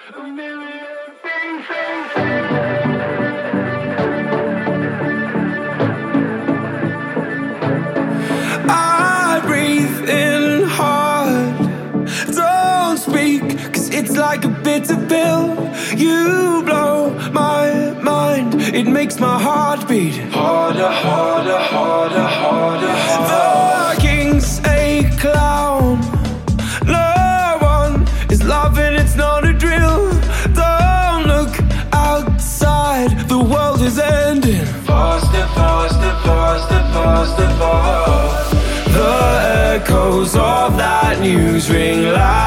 I breathe in hard. Don't speak, 'cause it's like a bitter pill. You blow my mind. It makes my heart beat harder, harder, harder, harder, harder. The king's a clown. No one is loving, it's not a drill. Don't look outside, the world is ending. Faster, faster, faster, faster, faster. The echoes of that news ring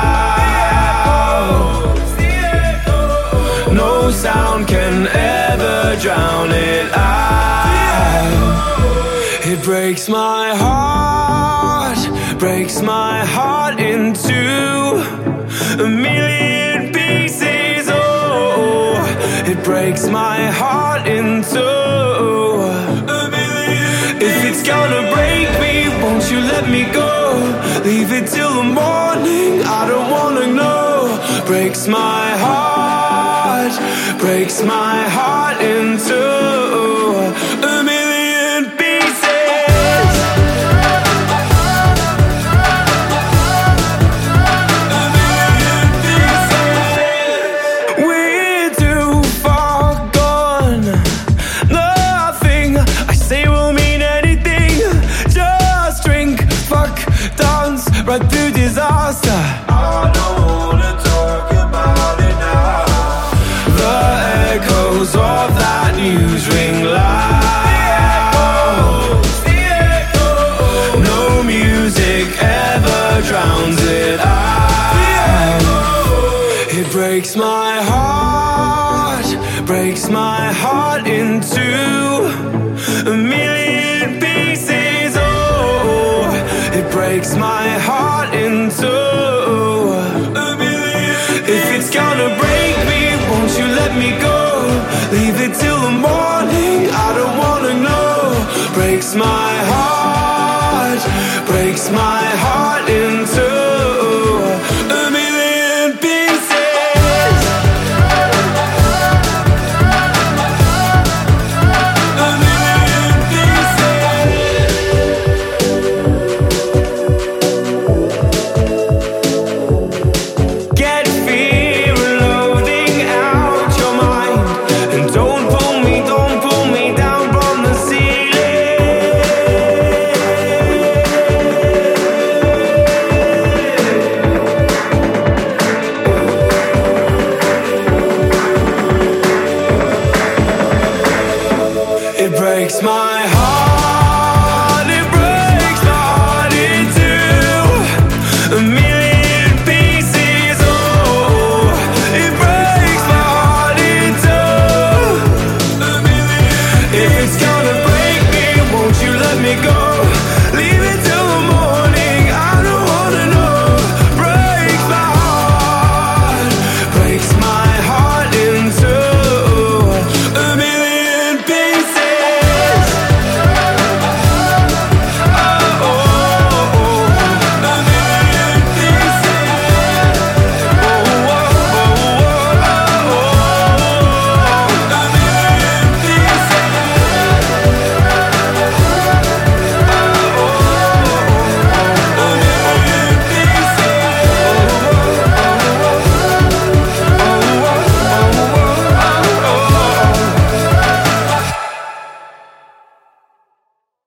loud. No sound can ever drown it out. It breaks my heart, breaks my heart into a million pieces. Oh, it breaks my heart into a million pieces. If it's gonna break me, won't you let me go? Leave it till the morning, I don't wanna know. Breaks my heart, breaks my heart into a million pieces. A million pieces. We're too far gone. Nothing I say will mean anything. Just drink, fuck, dance, right through disaster. I don't wanna talk about it now. The echoes of that news ring loud. No music ever drowns it out. It breaks my heart, breaks my heart into a million pieces. Oh, it breaks my heart into a million. If it's gonna break me, won't you let me go? Leave it till the morning, I don't wanna know. Breaks my heart, breaks my heart.